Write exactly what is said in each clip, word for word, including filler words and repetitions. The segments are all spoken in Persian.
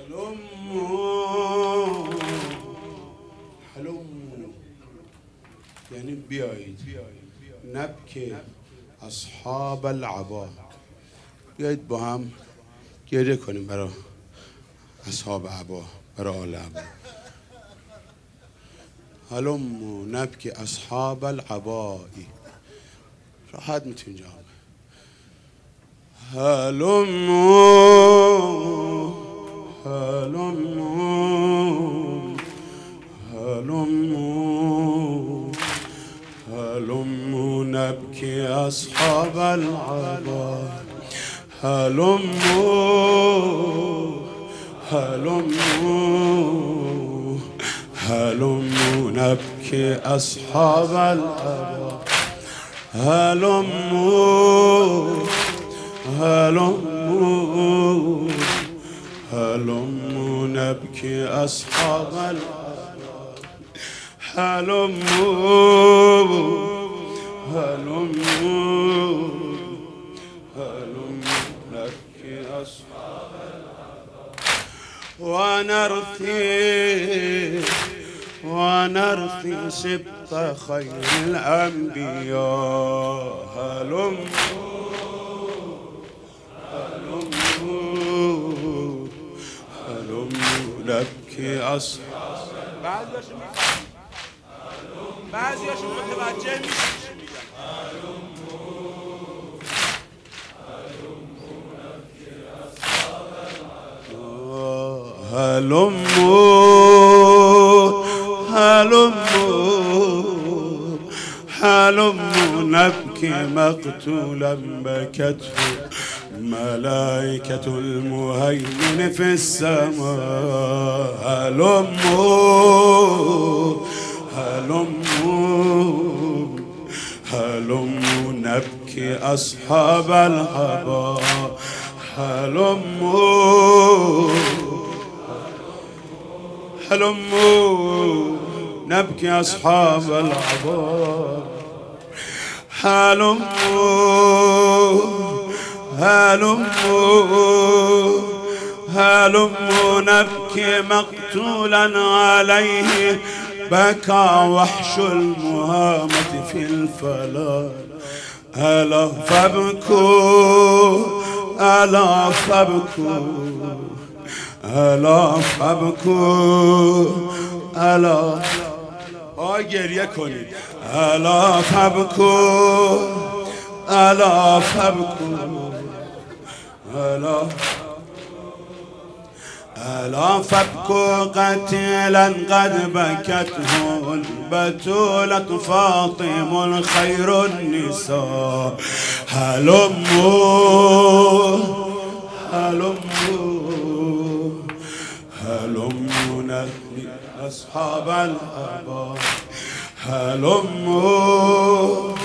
هلموا هلموا یعنی بیایید نبکه اصحاب العبا، بیایید با هم گریه کنیم برای اصحاب عبا، برای آل عبا. هلموا نبکه اصحاب العبایی، راحت میتونی جواب. هلموا هلموا هلموا هلموا نبكي أصحاب العبا. هلموا هلموا هلموا نبكي أصحاب العبا. هلموا هلموا هلموا نبكي أصحاب العبا. هلموا هلموا هلموا نبكي أصحاب العبا. ونرثي ونرثي سبط خير الأنبياء. هلموا هلموا هلموا نبكي أصحاب. بعضیاشون میفهمن، بعضیاشون متوجه میشن. هلموا هلموا هلموا نبكي مقتولا بكته ملائكة المهيمن في السماء. هلموا هلموا هلموا نبكي أصحاب العبا. هلموا هلموا نبكي أصحاب العبا. هلموا هلموا هلموا نبكي مقتولا عليه بكى وحش المهامة في الفلاة. ألا فابكوا ألا فابكوا ألا فابكوا ألا آه گریه کنید. ألا فابكوا ألا فابكوا ألا ألا فابكوا قتيلا قد بكته البتولة فاطم خير النساء. هلموا هلموا هلموا نبكي أصحاب العبا. هلموا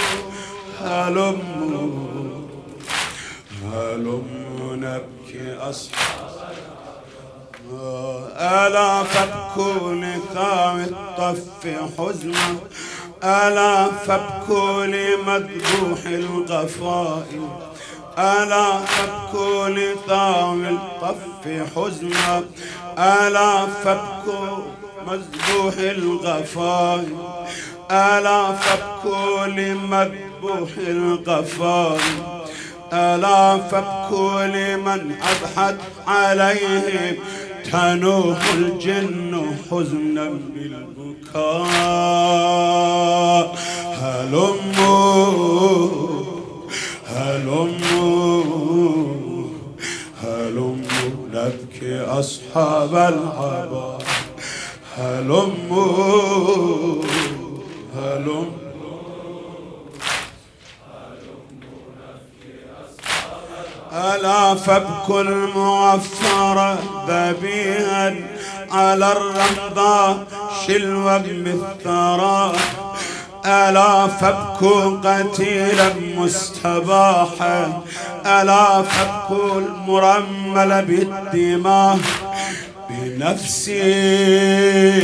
هلموا هلموا نبكي أصحاب العبا. ألا فابكوا لثاوي الطف حزنا. ألا فابكوا لمذبوح الغفاء. ألا فابكوا لثاوي الطف حزنا. ألا فابكوا مذبوح الغفاء. ألا فابكوا لمذبوح الغفاء. ألا فابكوا لمن أضحت عليهم تنوح الجن حزنا بالبكاء. هلموا هلموا هلموا نبكي أصحاب العبا. هلموا هلموا ألا فابكوا المعفر ذبيها على الرمضاء شلوا بالثرى. ألا فابكوا قتيلا مستباحا. ألا فابكوا المرمل بالدماء. بنفسي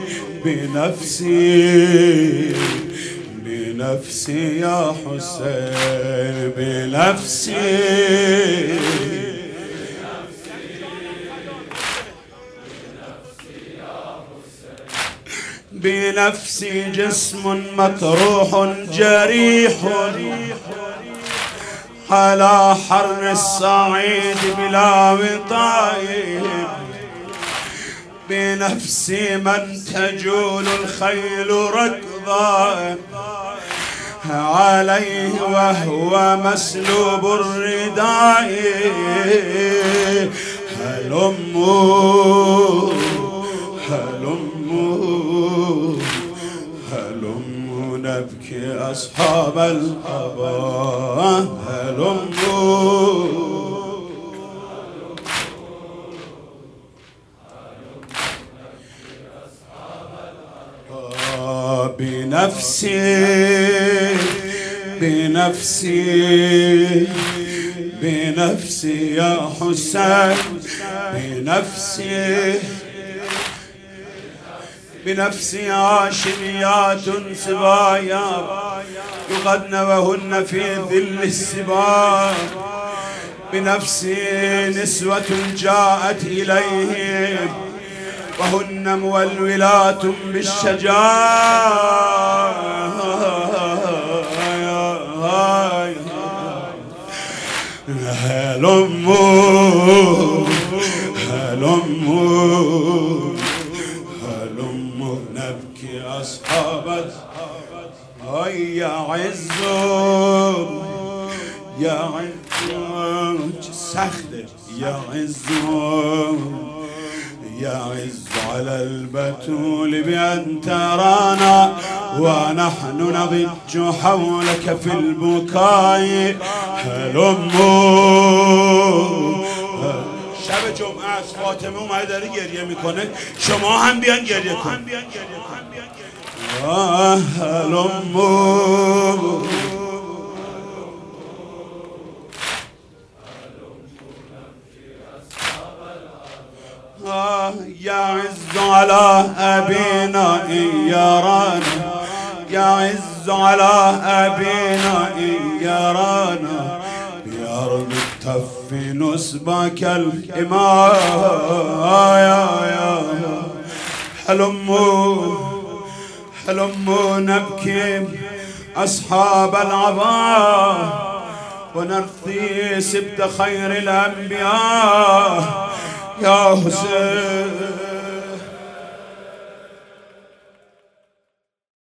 بنفسي بنفسي يا حسين بنفسي بنفسي جسم مطروح جريح على حر الصعيد بلا وطايب، بنفسي من تجول الخيل ركضا عليه وهو مسلوب الرداء. هلموا هلموا هلموا نبكي أصحاب الأباء. هلموا بنفسي بنفسي بنفسي يا حسين، بنفسي بنفسي عاشميات سبايا يغدن وهن في ذل السباع، بنفسي نسوة جاءت إليهم وهن مولولات بالشجاعة. هلموا هلموا هلموا نبكي أصحاب يا عز يا عز سخت يا عز يا عز على البتول بأن ترانا ونحن نضج حولك في البكاء. هلموا شب جمعه است، فاطمه اومده داره گریه میکنه، شما هم بیان گریه کن. هلموا يا عز على أبينا إن يرانا، يا عز على أبينا إن يرانا بأرض التف نسبك الإمام. هلموا هلموا نبكي أصحاب العباء ونرثي سبت خير الأنبياء. يا حسين